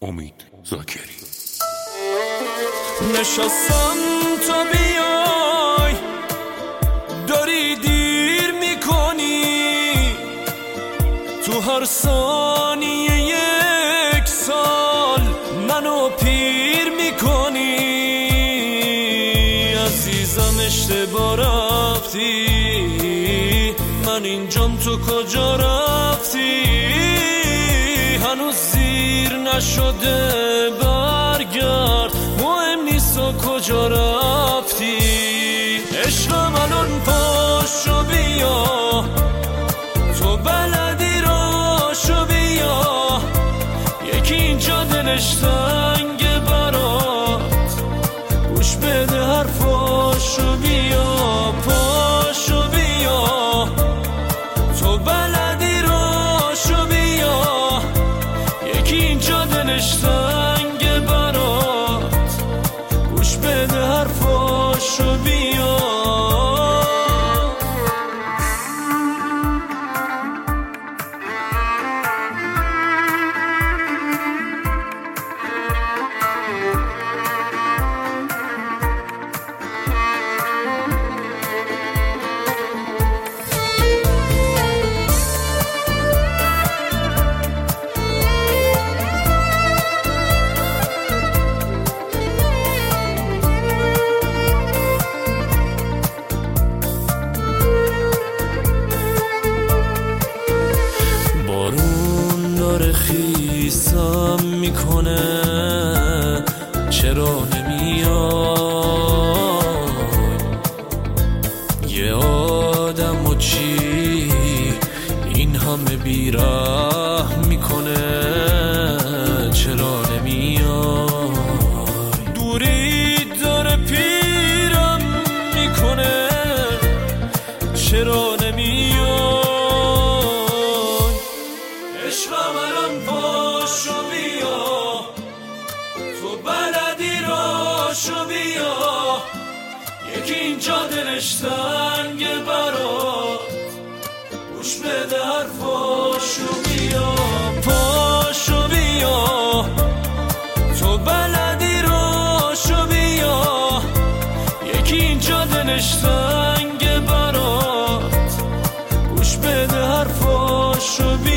امید زاکری. نشستم تا بیای، داری دیر میکنی، تو هر ثانیه یک سال منو پیر میکنی. عزیزم اشتباه رفتی، من اینجام تو کجا رفتی؟ هنوز زیر نشده برگرد، مهم نیست تو کجا رفتی. عشقم الان پاشو بیا، تو بلدی راشو بیا، یکی اینجا دلش تنگه برات، گوش بده حرفاشو بیا. پاشو بیا، تو بلدی راشو بیا، یکی اینجا دلش تنگه برات، گوش بده حرفاشو بیا. داره خیسم میکنه، چرا نمیای؟ یه آدم و چی این همه بیرحم میکنه، چرا نمیای؟ دوری داره پیرم میکنه، چرا نمیای؟ عشقم الان پاشو بیا، تو بلدی راشو بیا، یکی اینجا دلش تنگه برات، گوش بده حرفاشو بیا. پاشو بیا، تو بلدی راشو بیا، یکی اینجا دلش تنگه برات، گوش بده حرفاشو بیا.